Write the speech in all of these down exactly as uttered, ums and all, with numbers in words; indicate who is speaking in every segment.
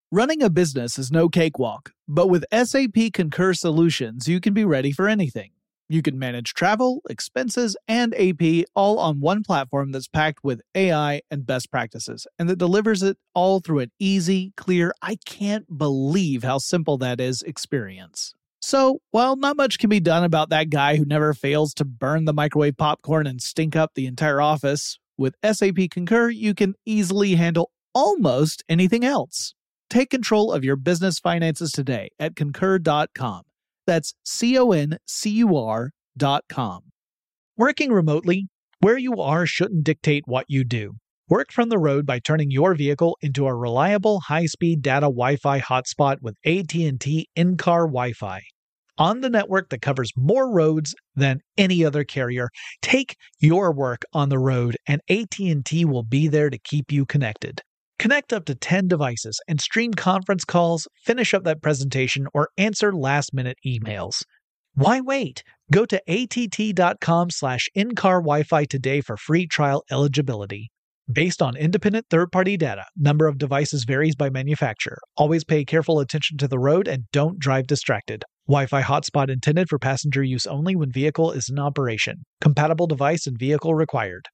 Speaker 1: Running a business is no cakewalk, but with S A P Concur Solutions, you can be ready for anything. You can manage travel, expenses, and A P all on one platform that's packed with A I and best practices, and that delivers it all through an easy, clear, I can't believe how simple that is experience. So, while not much can be done about that guy who never fails to burn the microwave popcorn and stink up the entire office, with S A P Concur, you can easily handle almost anything else. Take control of your business finances today at concur dot com. That's C O N C U R dot com. Working remotely, where you are shouldn't dictate what you do. Work from the road by turning your vehicle into a reliable high-speed data Wi-Fi hotspot with A T and T in-car Wi-Fi. On the network that covers more roads than any other carrier, take your work on the road and A T and T will be there to keep you connected. Connect up to ten devices and stream conference calls, finish up that presentation, or answer last-minute emails. Why wait? Go to A T T dot com slash in-car Wi-Fi today for free trial eligibility. Based on independent third-party data, number of devices varies by manufacturer. Always pay careful attention to the road and don't drive distracted. Wi-Fi hotspot intended for passenger use only when vehicle is in operation. Compatible device and vehicle required.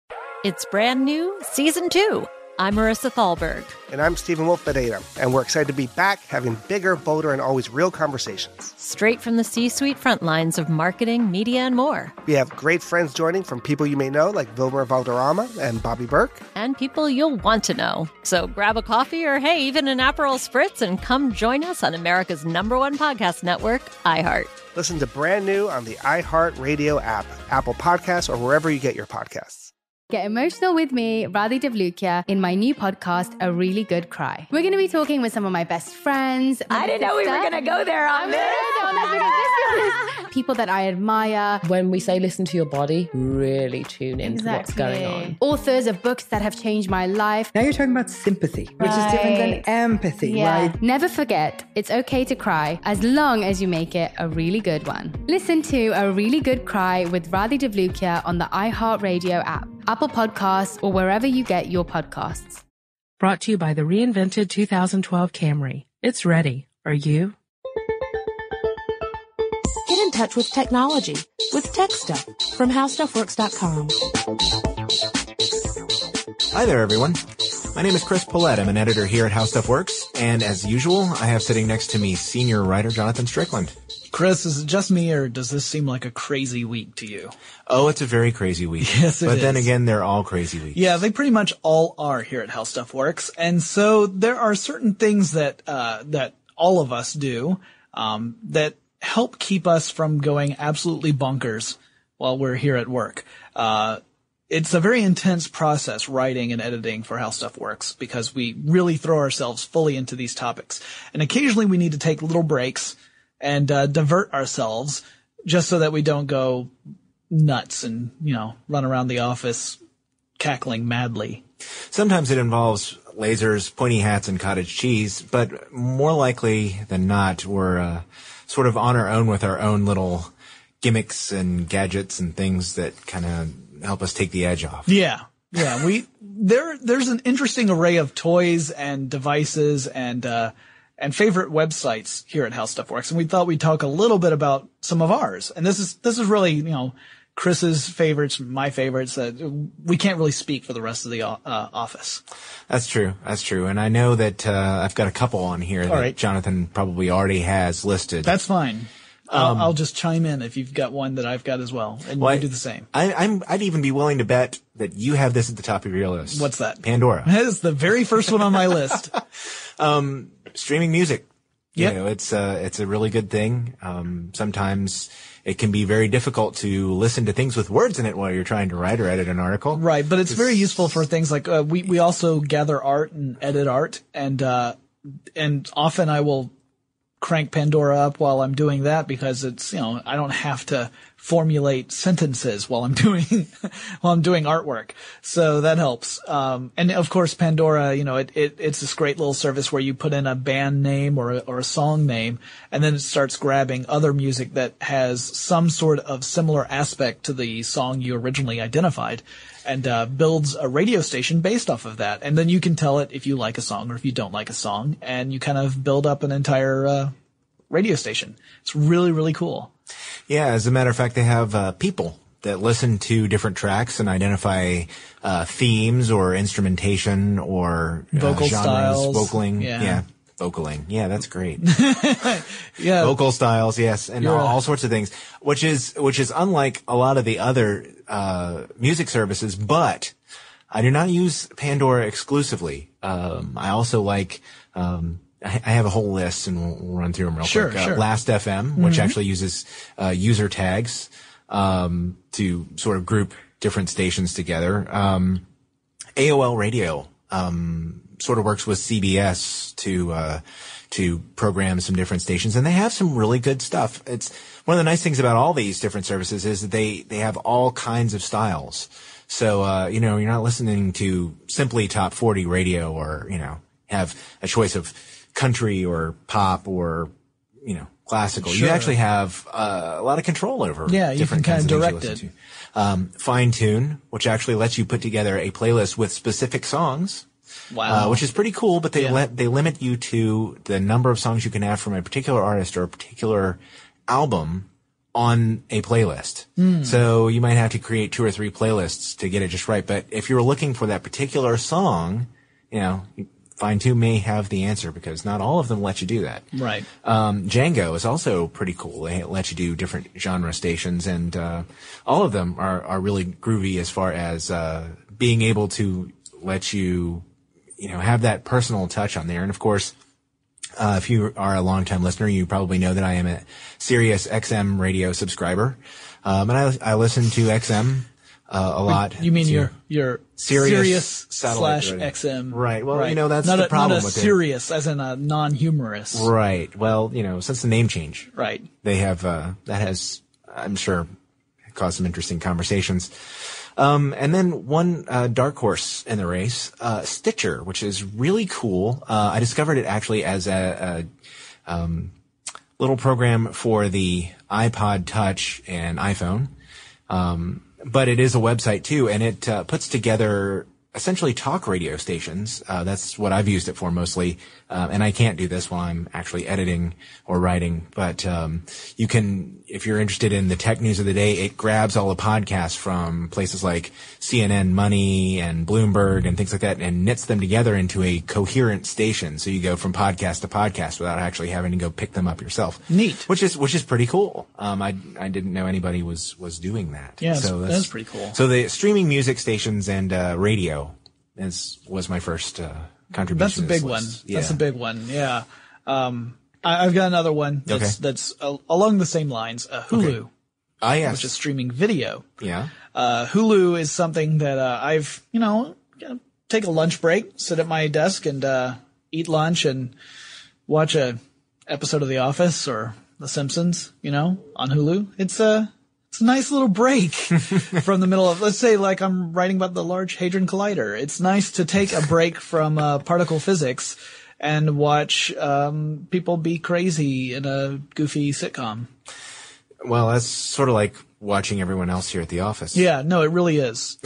Speaker 2: It's brand new, season two. I'm Marissa Thalberg.
Speaker 3: And I'm Stephen Wolf Pereira, and we're excited to be back having bigger, bolder, and always real conversations.
Speaker 2: Straight from the C-suite front lines of marketing, media, and more.
Speaker 3: We have great friends joining from people you may know, like Wilmer Valderrama and Bobby Burke.
Speaker 2: And people you'll want to know. So grab a coffee or, hey, even an Aperol Spritz and come join us on America's number one podcast network, iHeart.
Speaker 3: Listen to Brand New on the iHeart Radio app, Apple Podcasts, or wherever you get your podcasts.
Speaker 4: Get emotional with me, Radhi Devlukia, in my new podcast, A Really Good Cry. We're going to be talking with some of my best friends.
Speaker 5: I didn't know we were going to go there on this.
Speaker 4: People that I admire.
Speaker 5: When we say listen to your body, really tune into
Speaker 4: Exactly.
Speaker 5: what's going on.
Speaker 4: Authors of books that have changed my life.
Speaker 6: Now you're talking about sympathy, which
Speaker 4: Right.
Speaker 6: is different than empathy,
Speaker 4: Yeah.
Speaker 6: right?
Speaker 4: Never forget, it's okay to cry as long as you make it a really good one. Listen to A Really Good Cry with Radhi Devlukia on the iHeartRadio app, Apple Podcasts, or wherever you get your podcasts.
Speaker 7: Brought to you by the reinvented two thousand twelve Camry. It's ready. Are you? Get in touch with technology with Tech Stuff from how stuff works dot com.
Speaker 8: Hi there, everyone. My name is Chris Pollette. I'm an editor here at How Stuff Works, and as usual, I have sitting next to me senior writer Jonathan Strickland.
Speaker 1: Chris, is it just me, or does this seem like a crazy week to you?
Speaker 8: Oh, it's a very crazy week.
Speaker 1: Yes, it
Speaker 8: but
Speaker 1: is.
Speaker 8: then again, they're all crazy weeks.
Speaker 1: Yeah, they pretty much all are here at How Stuff Works, and so there are certain things that uh, that all of us do um, that help keep us from going absolutely bonkers while we're here at work. Uh, it's a very intense process, writing and editing for How Stuff Works, because we really throw ourselves fully into these topics, and occasionally we need to take little breaks and uh, divert ourselves just so that we don't go nuts and, you know, run around the office cackling madly.
Speaker 8: Sometimes it involves lasers, pointy hats, and cottage cheese, but more likely than not, we're uh, sort of on our own with our own little gimmicks and gadgets and things that kind of help us take the edge off.
Speaker 1: Yeah. Yeah. We, there, there's an interesting array of toys and devices and, uh, and favorite websites here at How Stuff Works. And we thought we'd talk a little bit about some of ours. And this is, this is really, you know, Chris's favorites, my favorites. Uh, we can't really speak for the rest of the uh, office.
Speaker 8: That's true. That's true. And I know that, uh, I've got a couple on here
Speaker 1: All
Speaker 8: that
Speaker 1: right.
Speaker 8: Jonathan probably already has listed.
Speaker 1: That's fine.
Speaker 8: Um,
Speaker 1: I'll, I'll just chime in if you've got one that I've got as well, and
Speaker 8: well,
Speaker 1: you do the same.
Speaker 8: I, I'm, I'd even be willing to bet that you have this at the top of your list.
Speaker 1: What's that?
Speaker 8: Pandora.
Speaker 1: That is the very first one on my list.
Speaker 8: Um, streaming music. You
Speaker 1: Yep.
Speaker 8: know, it's uh it's a really good thing. Um, sometimes it can be very difficult to listen to things with words in it while you're trying to write or edit an article.
Speaker 1: Right, but it's,
Speaker 8: It's-
Speaker 1: very useful for things like uh, we we also gather art and edit art, and uh, and often I will crank Pandora up while I'm doing that because it's, you know, I don't have to formulate sentences while I'm doing, while I'm doing artwork. So that helps. Um, and of course, Pandora, you know, it, it, it's this great little service where you put in a band name or a, or a song name, and then it starts grabbing other music that has some sort of similar aspect to the song you originally identified, and uh, builds a radio station based off of that. And then you can tell it if you like a song or if you don't like a song, and you kind of build up an entire uh, radio station. It's really, really cool.
Speaker 8: Yeah, as a matter of fact, they have uh, people that listen to different tracks and identify uh, themes or instrumentation or uh,
Speaker 1: vocal
Speaker 8: genres,
Speaker 1: styles.
Speaker 8: vocaling.
Speaker 1: Yeah.
Speaker 8: yeah. Vocaling. Yeah, that's great.
Speaker 1: Yeah.
Speaker 8: Vocal styles, yes, and all, all sorts of things, which is, which is unlike a lot of the other, uh, music services, but I do not use Pandora exclusively. Um, I also like, um, I, I have a whole list, and we'll, we'll run through them real
Speaker 1: sure,
Speaker 8: quick. Uh,
Speaker 1: sure.
Speaker 8: Last F M, which mm-hmm. actually uses, uh, user tags, um, to sort of group different stations together. Um, A O L Radio, um, sort of works with C B S to, uh, to program some different stations, and they have some really good stuff. It's one of the nice things about all these different services is that they, they have all kinds of styles. So, uh, you know, you're not listening to simply top forty radio or, you know, have a choice of country or pop or, you know, classical.
Speaker 1: Sure.
Speaker 8: You actually have uh, a lot of control over
Speaker 1: yeah, you
Speaker 8: different
Speaker 1: can
Speaker 8: kinds
Speaker 1: kind
Speaker 8: of
Speaker 1: of
Speaker 8: things you
Speaker 1: direct
Speaker 8: listen
Speaker 1: it.
Speaker 8: to. Um, Fine Tune, which actually lets you put together a playlist with specific songs.
Speaker 1: Wow.
Speaker 8: Uh, which is pretty cool, but they
Speaker 1: Yeah.
Speaker 8: let, they limit you to the number of songs you can have from a particular artist or a particular album on a playlist.
Speaker 1: Mm.
Speaker 8: So you might have to create two or three playlists to get it just right. But if you're looking for that particular song, you know, Fine Tune may have the answer because not all of them let you do that.
Speaker 1: Right.
Speaker 8: Um, Django is also pretty cool. They let you do different genre stations, and, uh, all of them are, are really groovy as far as, uh, being able to let you, you know, have that personal touch on there. And of course, uh, if you are a longtime listener, you probably know that I am a Sirius X M radio subscriber. Um, and I, I listen to X M, uh, a lot.
Speaker 1: You mean
Speaker 8: to
Speaker 1: your, your
Speaker 8: Sirius,
Speaker 1: Sirius
Speaker 8: satellite
Speaker 1: slash
Speaker 8: radio.
Speaker 1: X M.
Speaker 8: Right. Well,
Speaker 1: right.
Speaker 8: you know, that's
Speaker 1: not
Speaker 8: the
Speaker 1: a,
Speaker 8: problem
Speaker 1: not a
Speaker 8: with
Speaker 1: Sirius, as in a non-humorous.
Speaker 8: it. Right. Well, you know, since the name change.
Speaker 1: Right.
Speaker 8: They have, uh, that has, I'm sure, caused some interesting conversations. Um, and then one, uh, dark horse in the race, uh, Stitcher, which is really cool. Uh, I discovered it actually as a, a, um, little program for the iPod Touch and iPhone. Um, but it is a website too, and it, uh, puts together essentially talk radio stations. Uh, that's what I've used it for mostly. Uh, and I can't do this while I'm actually editing or writing, but, um, you can, if you're interested in the tech news of the day, it grabs all the podcasts from places like C N N Money and Bloomberg and things like that and knits them together into a coherent station. So you go from podcast to podcast without actually having to go pick them up yourself.
Speaker 1: Neat.
Speaker 8: Which is, which is pretty cool. Um, I, I didn't know anybody was, was doing that.
Speaker 1: Yeah,
Speaker 8: so
Speaker 1: that's, that's pretty cool.
Speaker 8: So the streaming music stations and, uh, radio is, was my first, uh, contribution.
Speaker 1: That's a
Speaker 8: to this
Speaker 1: big one.
Speaker 8: list. Yeah.
Speaker 1: That's a big one. Yeah. Um, I, I've got another one that's,
Speaker 8: Okay.
Speaker 1: that's uh, along the same lines. Uh, Hulu,
Speaker 8: Okay. Ah, yes.
Speaker 1: which is streaming video.
Speaker 8: Yeah.
Speaker 1: Uh, Hulu is something that, uh, I've, you know, take a lunch break, sit at my desk and, uh, eat lunch and watch a episode of The Office or The Simpsons, you know, on Hulu. It's a, it's a nice little break from the middle of, let's say like I'm writing about the Large Hadron Collider. It's nice to take a break from, uh, particle physics and watch, um, people be crazy in a goofy sitcom.
Speaker 8: Well, that's sort of like watching everyone else here at the office.
Speaker 1: Yeah, no, it really is.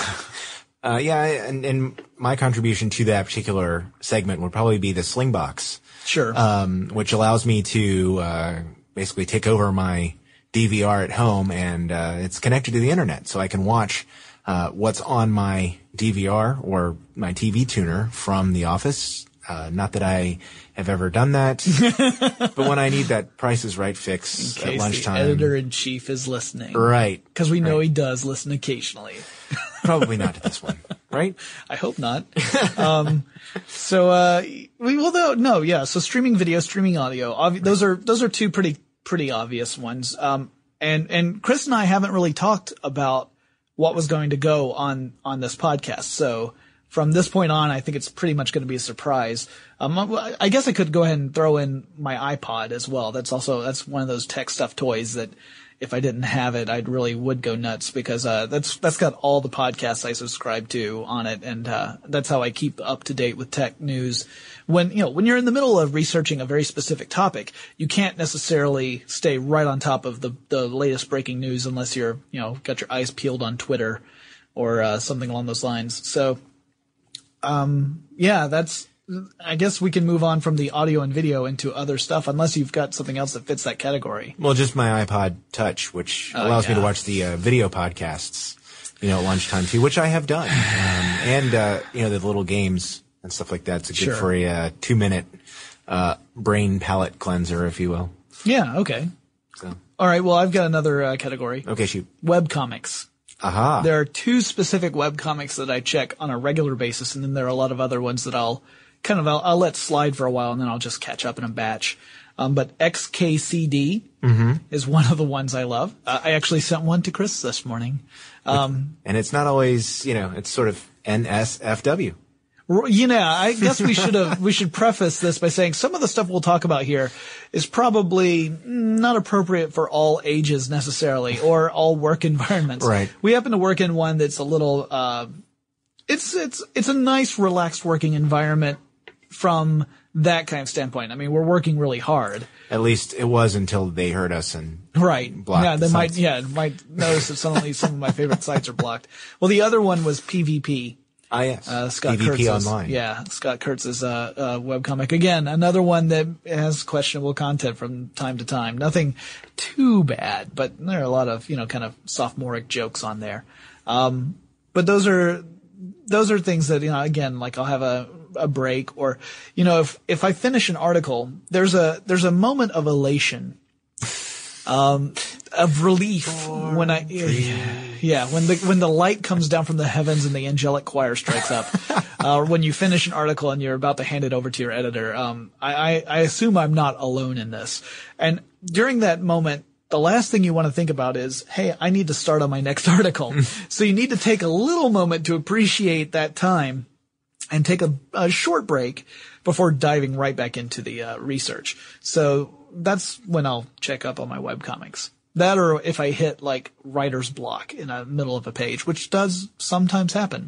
Speaker 8: Uh, yeah, and, and my contribution to that particular segment would probably be the Slingbox.
Speaker 1: Sure.
Speaker 8: Um, which allows me to, uh, basically take over my D V R at home, and, uh, it's connected to the internet, so I can watch, uh, what's on my D V R or my T V tuner from the office. Uh, not that I have ever done that, but when I need that Price is Right fix
Speaker 1: In
Speaker 8: at
Speaker 1: case
Speaker 8: lunchtime.
Speaker 1: the editor-in-chief is listening.
Speaker 8: Right.
Speaker 1: Because we know
Speaker 8: right.
Speaker 1: he does listen occasionally.
Speaker 8: Probably not to this one, right?
Speaker 1: I hope not. um, so, uh, we, well, though, no, yeah. So streaming video, streaming audio, obvi- those are, those are two pretty, pretty obvious ones. Um, and, and Chris and I haven't really talked about what was going to go on, on this podcast. So from this point on, I think it's pretty much going to be a surprise. Um, I guess I could go ahead and throw in my iPod as well. That's also, that's one of those tech stuff toys that if I didn't have it, I really would go nuts because, uh, that's, that's got all the podcasts I subscribe to on it. And, uh, that's how I keep up to date with tech news. When, you know, when you're in the middle of researching a very specific topic, you can't necessarily stay right on top of the, the latest breaking news unless you're, you know, got your eyes peeled on Twitter or, uh, something along those lines. So, um, yeah, that's, I guess we can move on from the audio and video into other stuff, unless you've got something else that fits that category.
Speaker 8: Well, just my iPod Touch, which
Speaker 1: Oh,
Speaker 8: allows
Speaker 1: yeah.
Speaker 8: me to watch the uh, video podcasts, you know, at lunchtime too, which I have done. Um, and, uh, you know, the little games and stuff like that. It's good
Speaker 1: Sure.
Speaker 8: for a uh, two minute uh, brain palate cleanser, if you will.
Speaker 1: Yeah, okay.
Speaker 8: So,
Speaker 1: All right, well, I've got another uh, category.
Speaker 8: okay, shoot.
Speaker 1: Webcomics.
Speaker 8: Aha.
Speaker 1: There are two specific webcomics that I check on a regular basis, and then there are a lot of other ones that I'll kind of, I'll, I'll let slide for a while, and then I'll just catch up in a batch. Um, but X K C D
Speaker 8: Mm-hmm.
Speaker 1: is one of the ones I love. Uh, I actually sent one to Chris this morning. Um,
Speaker 8: And it's not always, you know, it's sort of N S F W.
Speaker 1: r- you know, I guess we should have, we should preface this by saying some of the stuff we'll talk about here is probably not appropriate for all ages necessarily, or all work environments.
Speaker 8: Right.
Speaker 1: We happen to work in one that's a little, uh, it's, it's, it's a nice, relaxed working environment from that kind of standpoint. I mean, we're working really hard.
Speaker 8: At least it was until they heard us and
Speaker 1: Right.
Speaker 8: blocked
Speaker 1: Yeah,
Speaker 8: the
Speaker 1: they might,
Speaker 8: sites.
Speaker 1: yeah, might notice that suddenly some of my favorite sites are blocked. Well, the other one was P V P.
Speaker 8: Ah, yes.
Speaker 1: Uh, Scott
Speaker 8: P V P
Speaker 1: Kurtz's,
Speaker 8: Online.
Speaker 1: Yeah, Scott Kurtz's, uh, uh, webcomic. Again, another one that has questionable content from time to time. Nothing too bad, but there are a lot of, you know, kind of sophomoric jokes on there. Um, but those are, those are things that, you know, again, like I'll have a, a break, or, you know, if, if I finish an article, there's a, there's a moment of elation, um, of relief when I, yeah, when the, when the light comes down from the heavens and the angelic choir strikes up, uh, or when you finish an article and you're about to hand it over to your editor. Um, I, I, I assume I'm not alone in this. And during that moment, the last thing you want to think about is, hey, I need to start on my next article. So you need to take a little moment to appreciate that time and take a, a short break before diving right back into the uh, research. So that's when I'll check up on my webcomics. That, or if I hit like writer's block in the middle of a page, which does sometimes happen.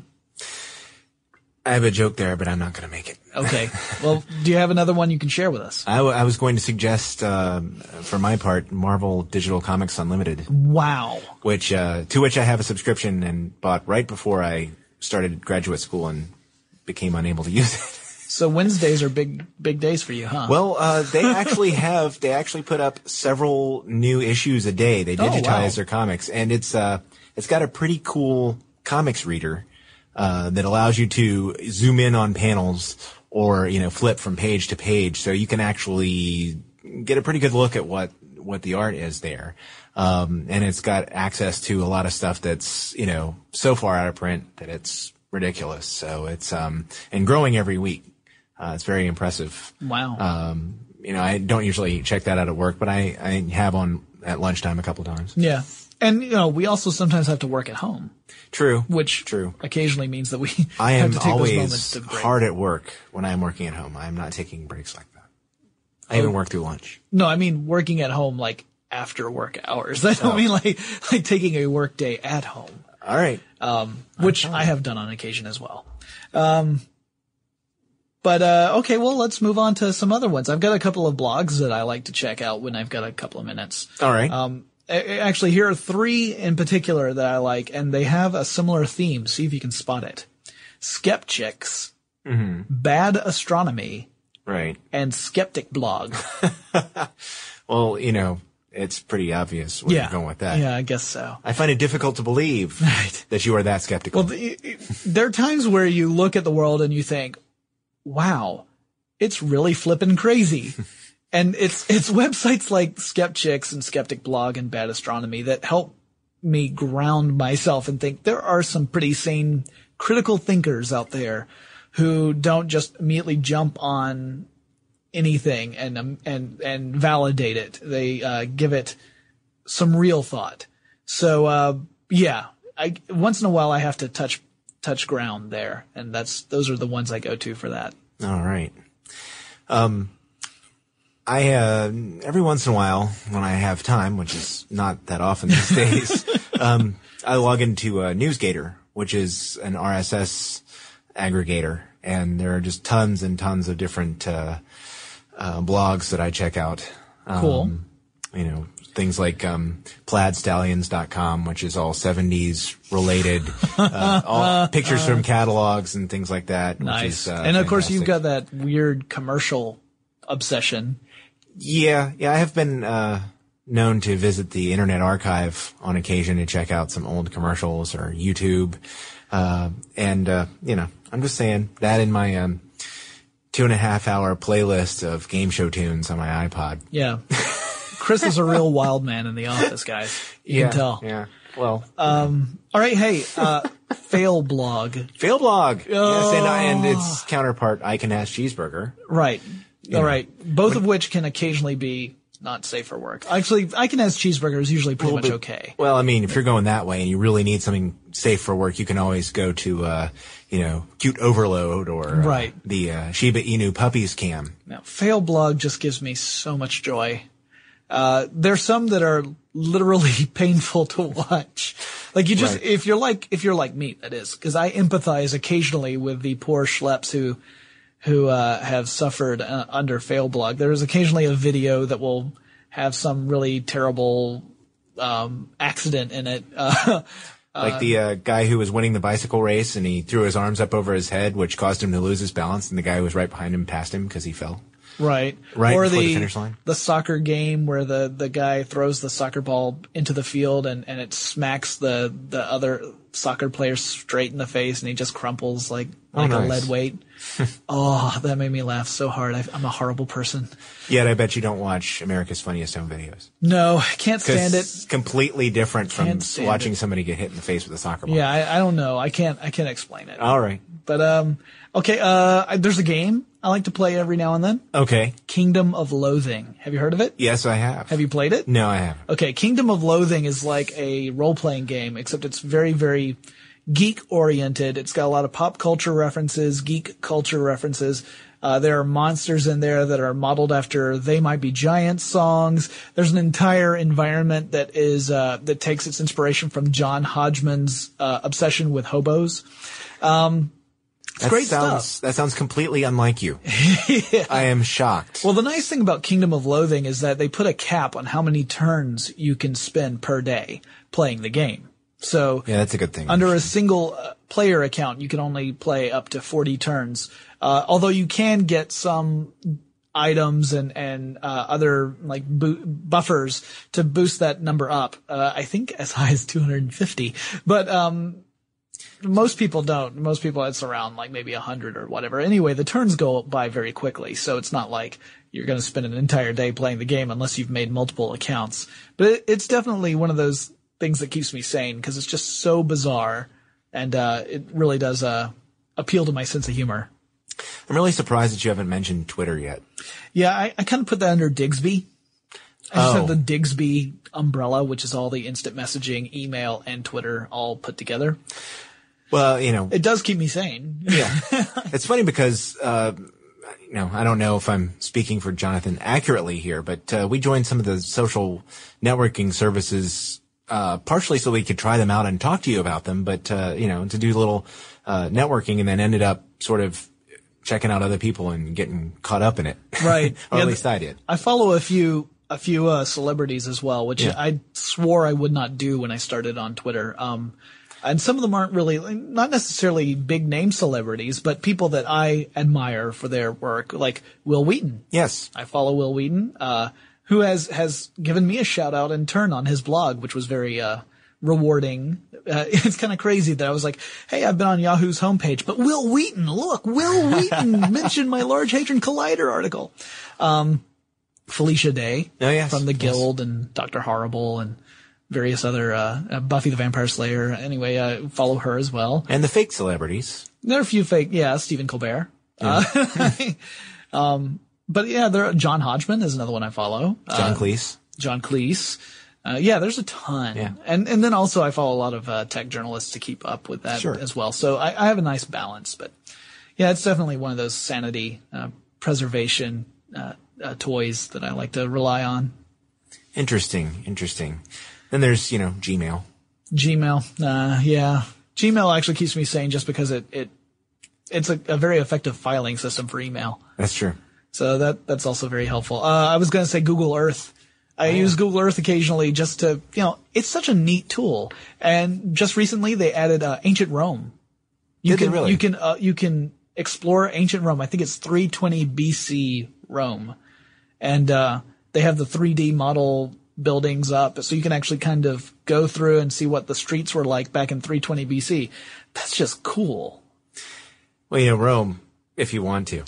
Speaker 8: I have a joke there, but I'm not going to make it.
Speaker 1: Okay. Well, do you have another one you can share with us?
Speaker 8: I, w- I was going to suggest, um, for my part, Marvel Digital Comics Unlimited,
Speaker 1: Wow.
Speaker 8: which uh, to which I have a subscription and bought right before I started graduate school and became unable to use it.
Speaker 1: So Wednesdays are big, big days for you, huh?
Speaker 8: Well, uh, they actually have, they actually put up several new issues a day. They
Speaker 1: Oh, wow.
Speaker 8: digitize their comics, and it's, uh, it's got a pretty cool comics reader, uh, that allows you to zoom in on panels or, you know, flip from page to page. So you can actually get a pretty good look at what, what the art is there. Um, and it's got access to a lot of stuff that's, you know, so far out of print that it's ridiculous. So it's, um, and growing every week. Uh, it's very impressive.
Speaker 1: Wow.
Speaker 8: Um, you know, I don't usually check that out at work, but I, I have on at lunchtime a couple times.
Speaker 1: Yeah. And, you know, we also sometimes have to work at home,
Speaker 8: True.
Speaker 1: which
Speaker 8: True.
Speaker 1: occasionally means that we
Speaker 8: I
Speaker 1: have
Speaker 8: am
Speaker 1: to take those moments
Speaker 8: always
Speaker 1: to break.
Speaker 8: hard at work when I'm working at home. I'm not taking breaks like that. I even work through lunch.
Speaker 1: No, I mean working at home, like after work hours. I don't
Speaker 8: Oh.
Speaker 1: mean like, like taking a work day at home,
Speaker 8: All right.
Speaker 1: um, which I have done on occasion as well. Um, but, uh, okay, well, let's move on to some other ones. I've got a couple of blogs that I like to check out when I've got a couple of minutes.
Speaker 8: All right.
Speaker 1: Um, a- actually, here are three in particular that I like, and they have a similar theme. See if you can spot it. Skepchicks,
Speaker 8: mm-hmm.
Speaker 1: Bad Astronomy,
Speaker 8: Right.
Speaker 1: and Skeptic Blog.
Speaker 8: Well, you know, it's pretty obvious where
Speaker 1: yeah.
Speaker 8: you're going with that.
Speaker 1: Yeah, I guess so.
Speaker 8: I find it difficult to believe
Speaker 1: Right.
Speaker 8: that you are that skeptical.
Speaker 1: Well, the, there are times where you look at the world and you think, wow, it's really flippin' crazy. And it's, it's websites like Skepchicks and Skeptic Blog and Bad Astronomy that help me ground myself and think there are some pretty sane critical thinkers out there who don't just immediately jump on anything and, um, and, and validate it. They, uh, give it some real thought. So, uh, yeah, I, once in a while I have to touch, touch ground there. And that's, those are the ones I go to for that.
Speaker 8: All right. Um, I, uh, every once in a while, when I have time, which is not that often these days, um, I log into uh, NewsGator, which is an R S S aggregator. And there are just tons and tons of different uh, uh, blogs that I check out. Um,
Speaker 1: Cool.
Speaker 8: You know, things like um, plaid stallions dot com, which is all seventies related, uh, all pictures from catalogs and things like that.
Speaker 1: Nice.
Speaker 8: Which is, uh,
Speaker 1: and of course, you've
Speaker 8: fantastic.
Speaker 1: got that weird commercial obsession.
Speaker 8: Yeah, yeah, I have been uh, known to visit the Internet Archive on occasion to check out some old commercials or YouTube. Uh, and, uh, you know, I'm just saying that in my um, two and a half hour playlist of game show tunes on my iPod.
Speaker 1: Yeah. Chris is a real wild man in the office, guys. You
Speaker 8: yeah,
Speaker 1: can tell.
Speaker 8: Yeah. Well,
Speaker 1: Um, all right. Hey, uh, Fail Blog.
Speaker 8: Fail Blog.
Speaker 1: Oh.
Speaker 8: Yes, and, and its counterpart, I Can Ask Cheeseburger.
Speaker 1: Right.
Speaker 8: You
Speaker 1: All
Speaker 8: know.
Speaker 1: right. Both of which can occasionally be not safe for work. Actually, I Can Ask Cheeseburger is usually pretty
Speaker 8: Well,
Speaker 1: much
Speaker 8: but-
Speaker 1: okay.
Speaker 8: Well, I mean, if you're going that way and you really need something safe for work, you can always go to, uh, you know, Cute Overload or uh,
Speaker 1: Right.
Speaker 8: the uh, Shiba Inu Puppies Cam.
Speaker 1: Now, Fail Blog just gives me so much joy. Uh, there's some that are literally painful to watch. Like you just,
Speaker 8: Right.
Speaker 1: if you're like, if you're like me, that is, cause I empathize occasionally with the poor schleps who, who, uh, have suffered uh, under Fail Blog. There is occasionally a video that will have some really terrible, um, accident in it. Uh,
Speaker 8: Like the uh, guy who was winning the bicycle race and he threw his arms up over his head, which caused him to lose his balance, and the guy who was right behind him passed him because he fell.
Speaker 1: Right.
Speaker 8: Right
Speaker 1: or
Speaker 8: before
Speaker 1: the,
Speaker 8: the finish line.
Speaker 1: the soccer game where the, the guy throws the soccer ball into the field and, and it smacks the, the other soccer player straight in the face and he just crumples like,
Speaker 8: Oh,
Speaker 1: like
Speaker 8: nice.
Speaker 1: a lead weight. Oh, that made me laugh so hard. I, I'm a horrible person.
Speaker 8: Yet I bet you don't watch America's Funniest Home Videos.
Speaker 1: No, I can't stand it.
Speaker 8: It's completely different from
Speaker 1: Can't stand
Speaker 8: watching
Speaker 1: it.
Speaker 8: somebody get hit in the face with a soccer ball.
Speaker 1: Yeah, I, I don't know. I can't, I can't explain it.
Speaker 8: All right.
Speaker 1: But, um, okay, uh, I- there's a game I like to play every now and then.
Speaker 8: Okay.
Speaker 1: Kingdom of Loathing. Have you heard of it?
Speaker 8: Yes, I have.
Speaker 1: Have you played it?
Speaker 8: No, I haven't.
Speaker 1: Okay, Kingdom of Loathing is like a role-playing game, except it's very, very geek-oriented. It's got a lot of pop culture references, geek culture references. Uh, there are monsters in there that are modeled after They Might Be Giants songs. There's an entire environment that is, uh, that takes its inspiration from John Hodgman's, uh, obsession with hobos. Um, it's
Speaker 8: That
Speaker 1: great
Speaker 8: sounds,
Speaker 1: stuff.
Speaker 8: That sounds completely unlike you. I am shocked.
Speaker 1: Well, the nice thing about Kingdom of Loathing is that they put a cap on how many turns you can spend per day playing the game. So
Speaker 8: yeah, that's a good thing.
Speaker 1: under a single uh, player account, you can only play up to forty turns. Uh, although you can get some items and, and, uh, other like bo- buffers to boost that number up. Uh, I think as high as two hundred fifty, but, um, most people don't. Most people, it's around like maybe a hundred or whatever. Anyway, the turns go by very quickly. So it's not like you're going to spend an entire day playing the game unless you've made multiple accounts. But it, it's definitely one of those things that keeps me sane because it's just so bizarre. And, uh, it really does, uh, appeal to my sense of humor.
Speaker 8: I'm really surprised that you haven't mentioned Twitter yet.
Speaker 1: Yeah, I, I kind of put that under Digsby. I just
Speaker 8: Oh.
Speaker 1: have the Digsby umbrella, which is all the instant messaging, email, and Twitter all put together.
Speaker 8: Well, you know,
Speaker 1: It does keep me sane.
Speaker 8: yeah. It's funny because, uh, you know, I don't know if I'm speaking for Jonathan accurately here, but, uh, we joined some of the social networking services, uh, partially so we could try them out and talk to you about them, but, uh, you know, to do a little, uh, networking and then ended up sort of checking out other people and getting caught up in it.
Speaker 1: Right.
Speaker 8: or
Speaker 1: Yeah,
Speaker 8: at least I did.
Speaker 1: I follow a few a few uh, celebrities as well, which
Speaker 8: Yeah.
Speaker 1: I swore I would not do when I started on Twitter. Um, and some of them aren't really, not necessarily big name celebrities, but people that I admire for their work, like Will Wheaton.
Speaker 8: Yes.
Speaker 1: I follow Will Wheaton, uh, who has has given me a shout out in turn on his blog, which was very uh, rewarding. Uh, it's kind of crazy that I was like, hey, I've been on Yahoo's homepage, but Will Wheaton, look, Will Wheaton mentioned my Large Hadron Collider article. Um, Felicia Day
Speaker 8: Oh, yes.
Speaker 1: from the
Speaker 8: Yes.
Speaker 1: Guild and Doctor Horrible and various other, uh, uh, Buffy the Vampire Slayer. Anyway, uh, follow her as well.
Speaker 8: And the fake celebrities.
Speaker 1: There are a few fake, yeah, Stephen Colbert. Uh, um, but yeah, there, John Hodgman is another one I follow.
Speaker 8: John
Speaker 1: Uh,
Speaker 8: Cleese.
Speaker 1: John Cleese. Uh, yeah, there's a ton.
Speaker 8: Yeah.
Speaker 1: And, and then also I follow a lot of, uh, tech journalists to keep up with that
Speaker 8: Sure.
Speaker 1: as well. So I, I have a nice balance, but yeah, it's definitely one of those sanity, uh, preservation, uh, uh, toys that I like to rely on.
Speaker 8: Interesting, interesting. Then there's, you know, Gmail.
Speaker 1: Gmail, uh, yeah. Gmail actually keeps me sane just because it, it it's a, a very effective filing system for email.
Speaker 8: That's true.
Speaker 1: So that that's also very helpful. Uh, I was going to say Google Earth. I oh. use Google Earth occasionally just to, you know, it's such a neat tool. And just recently they added uh, ancient Rome. You
Speaker 8: Did
Speaker 1: can
Speaker 8: they really?
Speaker 1: you can uh, you can explore ancient Rome. I think it's three twenty B C Rome, and uh, they have the three D model buildings up, so you can actually kind of go through and see what the streets were like back in three twenty B C. That's just cool.
Speaker 8: Well, you know, Rome, if you want to.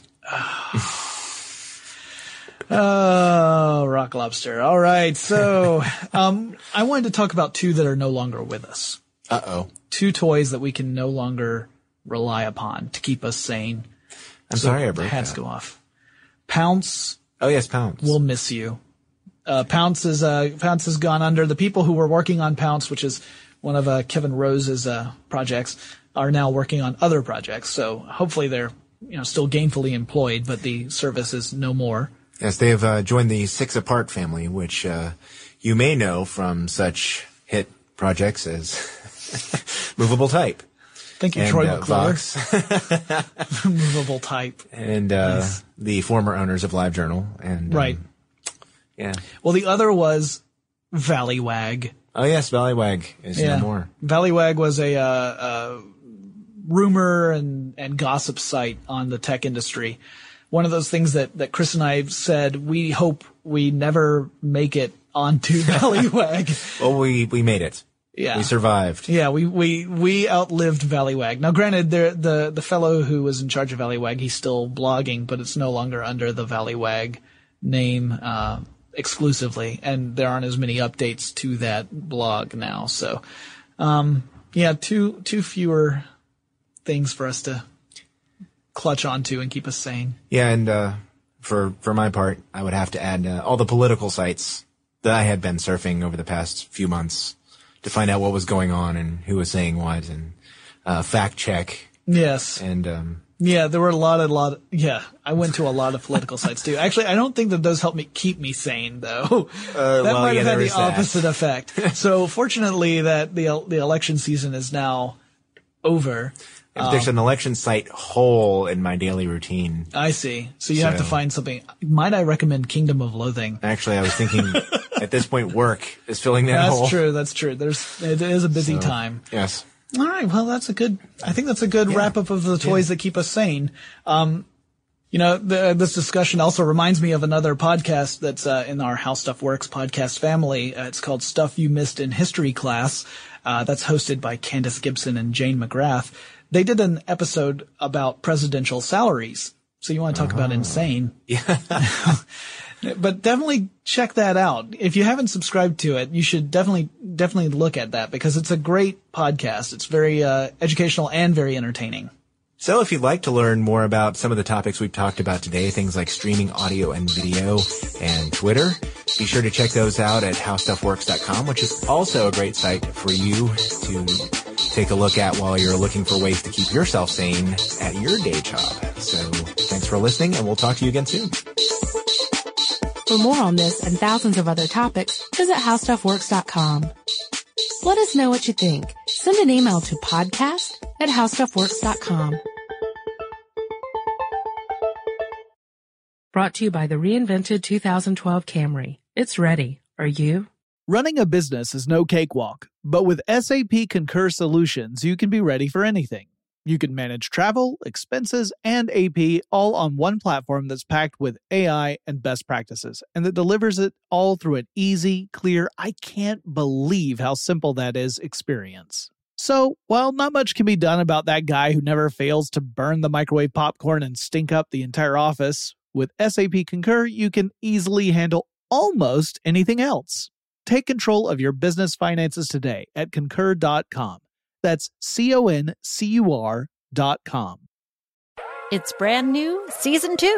Speaker 1: Oh, Rock Lobster. All right. So, um, I wanted to talk about two that are no longer with us.
Speaker 8: Uh-oh.
Speaker 1: Two toys that we can no longer rely upon to keep us sane.
Speaker 8: I'm
Speaker 1: so
Speaker 8: sorry I broke
Speaker 1: hats
Speaker 8: that.
Speaker 1: go off. Pounce.
Speaker 8: Oh, yes, Pounce.
Speaker 1: We'll miss you. Uh, Pounce is, uh, Pounce has gone under. The people who were working on Pounce, which is one of, uh, Kevin Rose's, uh, projects, are now working on other projects. So hopefully they're, you know, still gainfully employed, but the service is no more.
Speaker 8: Yes, they have uh, joined the Six Apart family, which uh, you may know from such hit projects as Movable Type.
Speaker 1: Thank you,
Speaker 8: and,
Speaker 1: Troy
Speaker 8: uh,
Speaker 1: McClure.
Speaker 8: Vox.
Speaker 1: Movable Type.
Speaker 8: And uh,
Speaker 1: Nice.
Speaker 8: the former owners of LiveJournal. And,
Speaker 1: Right.
Speaker 8: Um, yeah.
Speaker 1: Well, the other was Valleywag.
Speaker 8: Oh, yes, Valleywag is
Speaker 1: Yeah.
Speaker 8: no more.
Speaker 1: Valleywag was a, uh, uh, rumor and, and gossip site on the tech industry. One of those things that, that Chris and I said, we hope we never make it onto Valleywag.
Speaker 8: Well, we, we made it.
Speaker 1: Yeah.
Speaker 8: We survived.
Speaker 1: Yeah, we, we, we outlived Valleywag. Now, granted, there, the, the fellow who was in charge of Valleywag, he's still blogging, but it's no longer under the Valleywag name, uh, exclusively. And there aren't as many updates to that blog now. So, um, yeah, two, two fewer things for us to clutch onto and keep us sane.
Speaker 8: Yeah, and uh, for for my part, I would have to add uh, all the political sites that I had been surfing over the past few months to find out what was going on and who was saying what, and uh, fact check.
Speaker 1: Yes.
Speaker 8: And um,
Speaker 1: yeah, there were a lot, a lot. Of, yeah, I went to a lot of political sites too. Actually, I don't think that those help me keep me sane though.
Speaker 8: Uh,
Speaker 1: that
Speaker 8: well,
Speaker 1: might
Speaker 8: yeah,
Speaker 1: have had
Speaker 8: there
Speaker 1: the
Speaker 8: is that.
Speaker 1: opposite effect. So fortunately, that the the election season is now over.
Speaker 8: if there's an election site hole in my daily routine.
Speaker 1: I see. So you
Speaker 8: So-
Speaker 1: have to find something. Might I recommend Kingdom of Loathing?
Speaker 8: Actually, I was thinking at this point, work is filling that
Speaker 1: That's
Speaker 8: hole.
Speaker 1: true. That's true. There's it is a busy
Speaker 8: So,
Speaker 1: time.
Speaker 8: Yes.
Speaker 1: All right. Well, that's a good. I think that's a good wrap up of the toys that keep us sane. Um, you know, the, this discussion also reminds me of another podcast that's uh, in our How Stuff Works podcast family. Uh, it's called Stuff You Missed in History Class. Uh, that's hosted by Candace Gibson and Jane McGrath. They did an episode about presidential salaries. So you want to talk about insane.
Speaker 8: Yeah.
Speaker 1: But definitely check that out. If you haven't subscribed to it, you should definitely, definitely look at that because it's a great podcast. It's very, uh, educational and very entertaining.
Speaker 8: So if you'd like to learn more about some of the topics we've talked about today, things like streaming audio and video and Twitter, be sure to check those out at how stuff works dot com, which is also a great site for you to take a look at while you're looking for ways to keep yourself sane at your day job. So thanks for listening, and we'll talk to you again soon.
Speaker 7: For more on this and thousands of other topics, visit how stuff works dot com. Let us know what you think. Send an email to podcast at how stuff works dot com. Brought to you by the reinvented two thousand twelve Camry. It's ready. Are you?
Speaker 1: Running a business is no cakewalk, but with S A P Concur Solutions, you can be ready for anything. You can manage travel, expenses, and A P all on one platform that's packed with A I and best practices, and that delivers it all through an easy, clear, I can't believe how simple that is experience. So, while not much can be done about that guy who never fails to burn the microwave popcorn and stink up the entire office, with S A P Concur, you can easily handle almost anything else. Take control of your business finances today at concur dot com. That's C O N C U R dot com.
Speaker 2: It's brand new, season two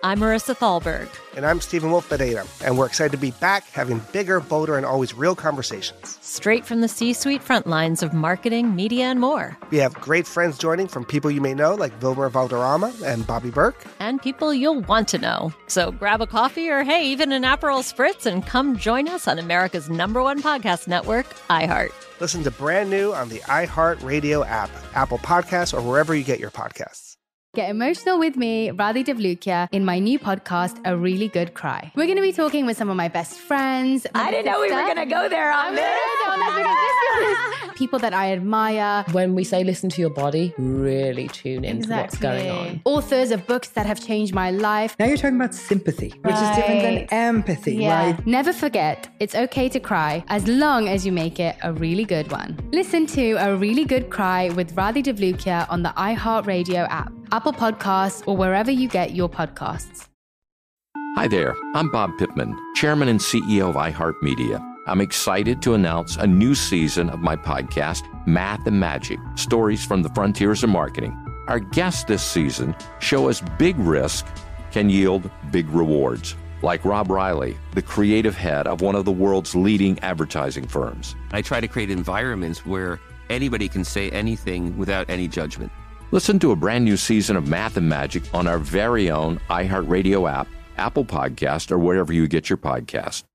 Speaker 2: I'm Marissa Thalberg.
Speaker 3: And I'm Stephen Wolf Pereira, and we're excited to be back having bigger, bolder, and always real conversations.
Speaker 2: Straight from the C-suite front lines of marketing, media, and more.
Speaker 3: We have great friends joining from people you may know, like Wilmer Valderrama and Bobby Burke.
Speaker 2: And people you'll want to know. So grab a coffee or, hey, even an Aperol Spritz and come join us on America's number one podcast network, iHeart.
Speaker 3: Listen to Brand New on the iHeart Radio app, Apple Podcasts, or wherever you get your podcasts.
Speaker 4: Get emotional with me, Radhi Devlukia, in my new podcast, A Really Good Cry. We're going to be talking with some of my best friends.
Speaker 5: I didn't know we were going to go there on this.
Speaker 4: People that I admire.
Speaker 5: When we say listen to your body, really tune into
Speaker 4: Exactly.
Speaker 5: what's going on.
Speaker 4: Authors of books that have changed my life.
Speaker 6: Now you're talking about sympathy, which
Speaker 4: Right.
Speaker 6: is different than empathy,
Speaker 4: Yeah.
Speaker 6: right?
Speaker 4: Never forget, it's okay to cry as long as you make it a really good one. Listen to A Really Good Cry with Radhi Devlukia on the iHeart Radio app, Apple Podcasts, or wherever you get your podcasts.
Speaker 9: Hi there, I'm Bob Pittman, Chairman and C E O of iHeartMedia. I'm excited to announce a new season of my podcast, Math and Magic, Stories from the Frontiers of Marketing. Our guests this season show us big risk can yield big rewards, like Rob Riley, the creative head of one of the world's leading advertising firms.
Speaker 10: I try to create environments where anybody can say anything without any judgment.
Speaker 9: Listen to a brand new season of Math and Magic on our very own iHeartRadio app, Apple Podcast, or wherever you get your podcast.